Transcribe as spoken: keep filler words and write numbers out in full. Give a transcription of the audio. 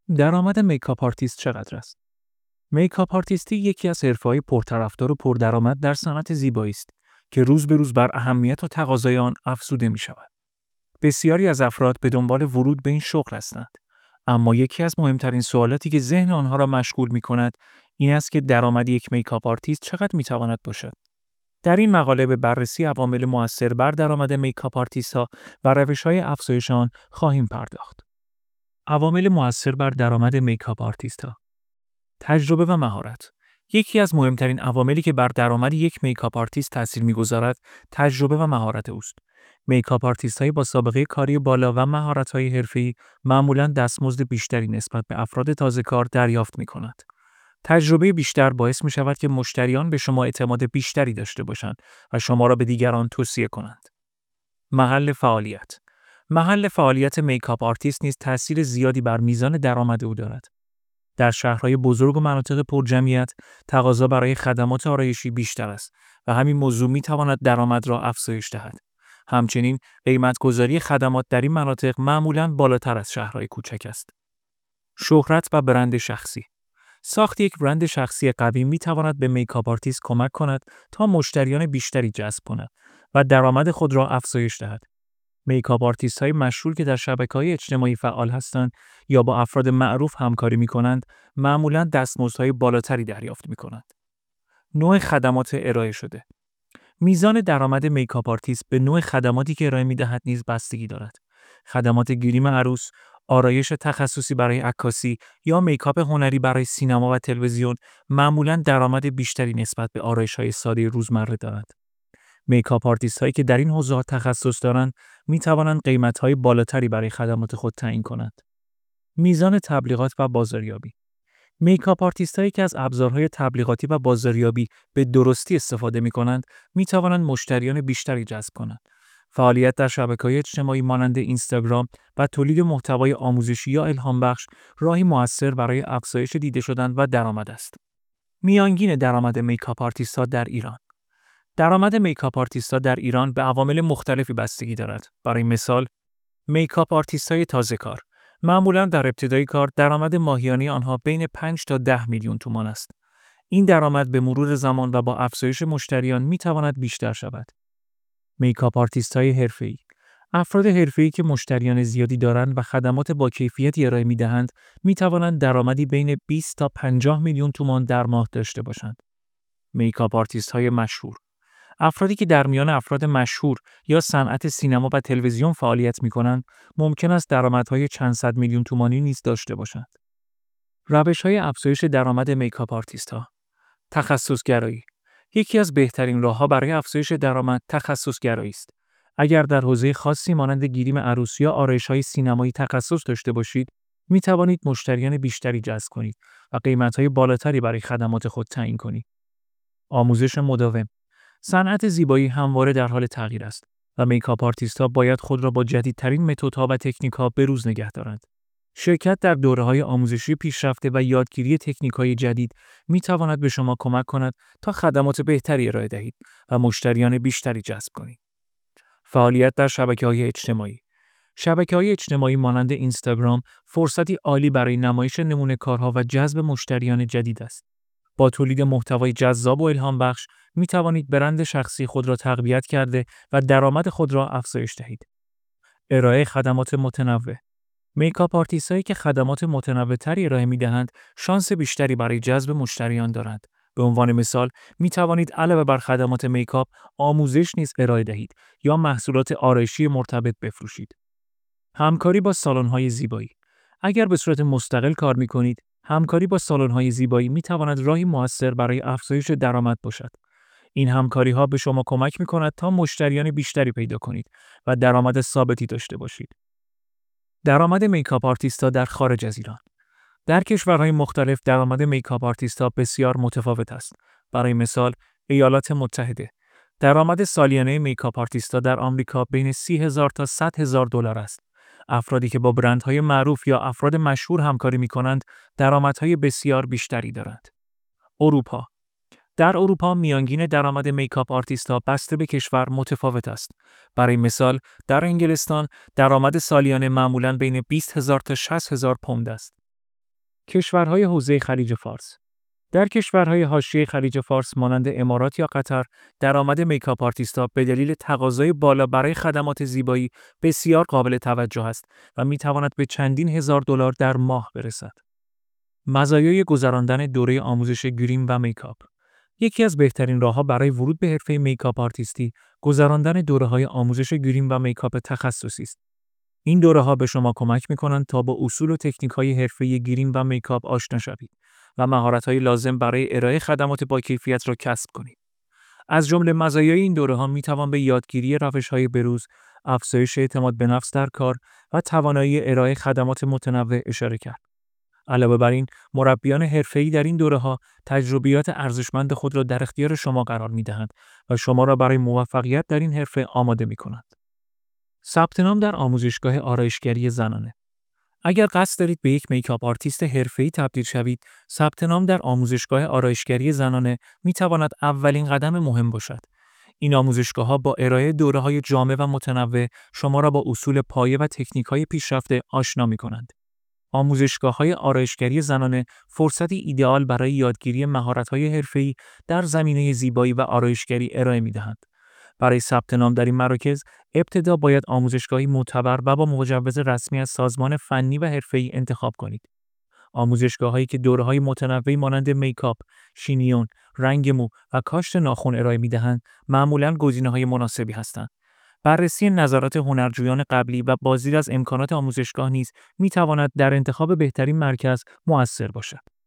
درآمد میکاپ آرتیست چقدر است؟ میکاپ آرتیستی یکی از حرفه‌های پرطرفدار و پردرآمد در صنعت زیبایی است که روز به روز بر اهمیت و تقاضای آن افزوده می شود. بسیاری از افراد به دنبال ورود به این شغل هستند. اما یکی از مهمترین سوالاتی که ذهن آنها را مشغول می کند این است که درآمد یک میکاپ آرتیست چقدر می تواند باشد. در این مقاله به بررسی عوامل مؤثر بر درآمد میکاپ آرتیست‌ها و روش‌های افزایش آن خواهیم پرداخت. عوامل مؤثر بر درآمد میکاپ آرتیست‌ها: تجربه و مهارت. یکی از مهمترین عواملی که بر درآمد یک میکاپ آرتیست تأثیر می‌گذارد، تجربه و مهارت اوست. میکاپ آرتیست‌های با سابقه کاری بالا و مهارت‌های حرفه‌ای معمولاً دستمزد بیشتری نسبت به افراد تازه‌کار دریافت می‌کنند. تجربه بیشتر باعث می‌شود که مشتریان به شما اعتماد بیشتری داشته باشند و شما را به دیگران توصیه کنند. محل فعالیت. محل فعالیت میکاپ آرتیست نیز تأثیر زیادی بر میزان درآمد او دارد. در شهرهای بزرگ و مناطق پرجمعیت، تقاضا برای خدمات آرایشی بیشتر است و همین موضوع می‌تواند درآمد را افزایش دهد. همچنین قیمت‌گذاری خدمات در این مناطق معمولاً بالاتر از شهرهای کوچک است. شهرت و برند شخصی. ساخت یک برند شخصی قوی می‌تواند به میکاپ آرتیست کمک کند تا مشتریان بیشتری جذب کند و درآمد خود را افزایش دهد. میکاپ آرتیست‌های مشهور که در شبکه‌های اجتماعی فعال هستند یا با افراد معروف همکاری می‌کنند، معمولاً دستمزدهای بالاتری دریافت می‌کنند. نوع خدمات ارائه شده. میزان درآمد میکاپ آرتیست به نوع خدماتی که ارائه می‌دهد نیز بستگی دارد. خدمات گریم عروس، آرایش تخصصی برای عکاسی یا میکاپ هنری برای سینما و تلویزیون معمولاً درآمد بیشتری نسبت به آرایش‌های ساده روزمره دارند. میکاپ آرتیست‌هایی که در این حوزه‌ها تخصص دارند می توانند قیمت‌های بالاتری برای خدمات خود تعیین کنند. میزان تبلیغات و بازاریابی. میکاپ آرتیست‌هایی که از ابزارهای تبلیغاتی و بازاریابی به درستی استفاده می‌کنند، می توانند مشتریان بیشتری جذب کنند. فعالیت در شبکه‌های اجتماعی مانند اینستاگرام و تولید محتوای آموزشی یا الهام بخش راهی مؤثر برای افزایش دیده شدن و درآمد است. میانگین درآمد میکاپ آرتیست‌ها در ایران. درآمد میکاپ آرتیست‌ها در ایران به عوامل مختلفی بستگی دارد. برای مثال، میکاپ آرتیست‌های تازه‌کار معمولاً در ابتدای کار درآمد ماهیانه آنها بین پنج تا ده میلیون تومان است. این درآمد به مرور زمان و با افزایش مشتریان می‌تواند بیشتر شود. میکاپ آرتیست‌های حرفه‌ای افراد حرفه‌ای که مشتریان زیادی دارند و خدمات با کیفیتی ارائه می‌دهند، می‌توانند درآمدی بین بیست تا پنجاه میلیون تومان در ماه داشته باشند. میکاپ آرتیست‌های مشهور افرادی که در میان افراد مشهور یا صنعت سینما و تلویزیون فعالیت می‌کنند، ممکن است درآمدهای چند صد میلیون تومانی نیز داشته باشند. روش‌های افزایش درآمد میکاپ آرتیست‌ها. تخصص‌گرایی. یکی از بهترین راه‌ها برای افزایش درآمد تخصص‌گرایی است. اگر در حوزه خاصی مانند گریم عروس یا آرایش‌های سینمایی تخصص داشته باشید، می‌توانید مشتریان بیشتری جذب کنید و قیمت‌های بالاتری برای خدمات خود تعیین کنید. آموزش مداوم. صنعت زیبایی همواره در حال تغییر است و میکاپ آرتیست‌ها باید خود را با جدیدترین متدها و تکنیک‌ها به‌روز نگه دارند. شرکت در دوره‌های آموزشی پیشرفته و یادگیری تکنیک‌های جدید می‌تواند به شما کمک کند تا خدمات بهتری ارائه دهید و مشتریان بیشتری جذب کنید. فعالیت در شبکه‌های اجتماعی. شبکه‌های اجتماعی مانند اینستاگرام فرصتی عالی برای نمایش نمونه کارها و جذب مشتریان جدید است. با تولید محتوای جذاب و الهام بخش می توانید برند شخصی خود را تقویت کرده و درآمد خود را افزایش دهید. ارائه خدمات متنوع. میکاپ آرتیست‌هایی که خدمات متنوع‌تری ارائه می‌دهند، شانس بیشتری برای جذب مشتریان دارند. به عنوان مثال، می توانید علاوه بر خدمات میکاپ، آموزش نیز ارائه دهید یا محصولات آرایشی مرتبط بفروشید. همکاری با سالن‌های زیبایی. اگر به صورت مستقل کار می‌کنید، همکاری با سالن‌های زیبایی می‌تواند راهی مؤثر برای افزایش درآمد باشد. این همکاری‌ها به شما کمک می‌کند تا مشتریان بیشتری پیدا کنید و درآمد ثابتی داشته باشید. درآمد میکاپ آرتیست‌ها در خارج از ایران. در کشورهای مختلف درآمد میکاپ آرتیست‌ها بسیار متفاوت است. برای مثال، ایالات متحده. درآمد سالیانه میکاپ آرتیست‌ها در آمریکا بین سی هزار تا صد هزار دلار است. افرادی که با برندهای معروف یا افراد مشهور همکاری می‌کنند، درآمدهای بسیار بیشتری دارند. اروپا. در اروپا میانگین درآمد میکاپ آرتیست‌ها بسته به کشور متفاوت است. برای مثال، در انگلستان درآمد سالیانه معمولاً بین بیست هزار تا شصت هزار پوند است. کشورهای حوزه خلیج فارس. در کشورهای حاشیه خلیج فارس مانند امارات یا قطر، درآمد میکاپ آرتیست‌ها به دلیل تقاضای بالا برای خدمات زیبایی بسیار قابل توجه است و می‌تواند به چندین هزار دلار در ماه برسد. مزایای گذراندن دوره آموزش گریم و میکاپ. یکی از بهترین راه‌ها برای ورود به حرفه میکاپ آرتیستی، گذراندن دوره‌های آموزش گریم و میکاپ تخصصی است. این دوره‌ها به شما کمک می‌کنند تا با اصول و تکنیک‌های حرفه‌ای گریم و میکاپ آشنا شوید و مهارت‌های لازم برای ارائه خدمات با کیفیت را کسب کنید. از جمله مزایای این دوره‌ها می‌توان به یادگیری روش‌های بروز، افزایش اعتماد به نفس در کار و توانایی ارائه خدمات متنوع اشاره کرد. علاوه بر این، مربیان حرفه‌ای در این دوره‌ها تجربیات ارزشمند خود را در اختیار شما قرار می‌دهند و شما را برای موفقیت در این حرفه آماده می‌کنند. ثبت نام در آموزشگاه آرایشگری زنانه. اگر قصد دارید به یک میکاپ آرتیست حرفه‌ای تبدیل شوید، ثبت نام در آموزشگاه آرایشگری زنانه می‌تواند اولین قدم مهم باشد. این آموزشگاه‌ها با ارائه دوره‌های جامع و متنوع شما را با اصول پایه و تکنیک‌های پیشرفته آشنا می‌کنند. آموزشگاه‌های آرایشگری زنانه فرصتی ایدئال برای یادگیری مهارت‌های حرفه‌ای در زمینه زیبایی و آرایشگری ارائه می‌دهند. برای ثبت نام در این مراکز، ابتدا باید آموزشگاهی معتبر و با مجوز رسمی از سازمان فنی و حرفه‌ای انتخاب کنید. آموزشگاه‌هایی که دوره‌های متنوعی مانند میکاپ، شینیون، رنگ مو و کاشت ناخن ارائه می‌دهند، معمولاً گزینه‌های مناسبی هستند. بررسی نظرات هنرجویان قبلی و بازدید از امکانات آموزشگاه نیز می‌تواند در انتخاب بهترین مرکز مؤثر باشد.